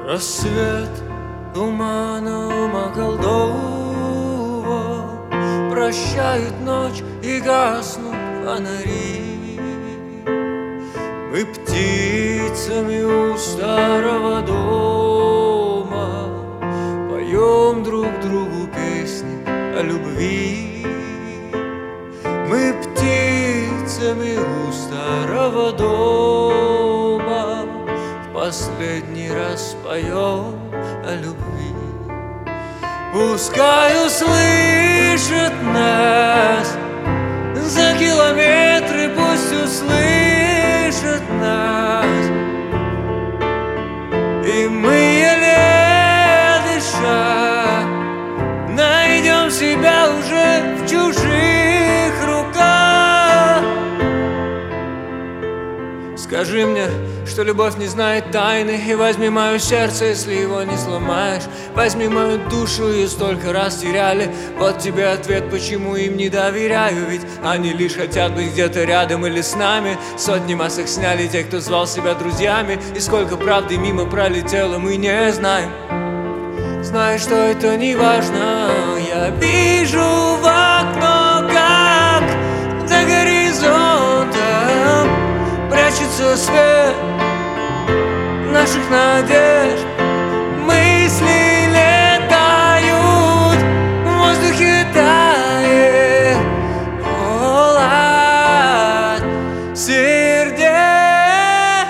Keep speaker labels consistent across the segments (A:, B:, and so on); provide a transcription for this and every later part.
A: Рассвет туманом околдован, прощает ночь и гаснут фонари. Мы птицами у старого дома поем друг другу песни о любви. Мы птицами у старого дома в последний раз поем о любви. Пускай услышит нас за километры, пусть услышит нас, и мы, еле дыша, найдем себя уже в чужих руках. Скажи мне, что любовь не знает тайны, и возьми мое сердце, если его не сломаешь. Возьми мою душу, ее столько раз теряли. Вот тебе ответ, почему им не доверяю. Ведь они лишь хотят быть где-то рядом или с нами. Сотни масок сняли те, кто звал себя друзьями, и сколько правды мимо пролетело, мы не знаем. Знаю, что это не важно. Я вижу в окно, как за горизонтом прячется свет наших надежд. Мысли летают, в воздухе тает холод сердец.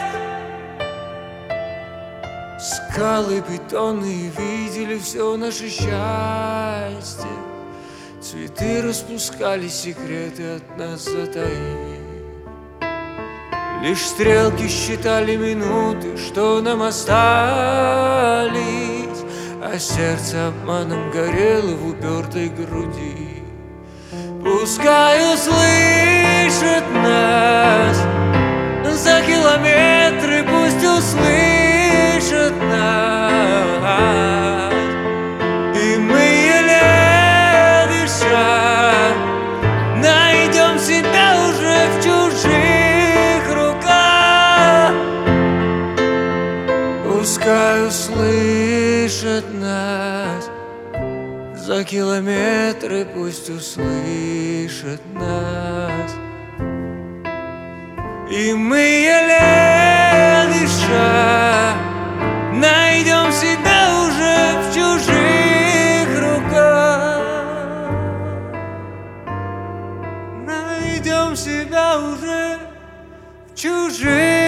A: Скалы бетонные видели все наше счастье. Цветы распускали, секреты от нас затаив. Лишь стрелки считали минуты, что нам остались, а сердце обманом горело в упертой груди. Пускай услышит нас за километры, пусть услышит нас, и мы, еле дыша, найдем себя уже в чужих руках. Пускай услышит нас за километры, пусть услышит нас, и мы, еле дыша, найдем себя уже в чужих руках. Найдем себя уже в чужих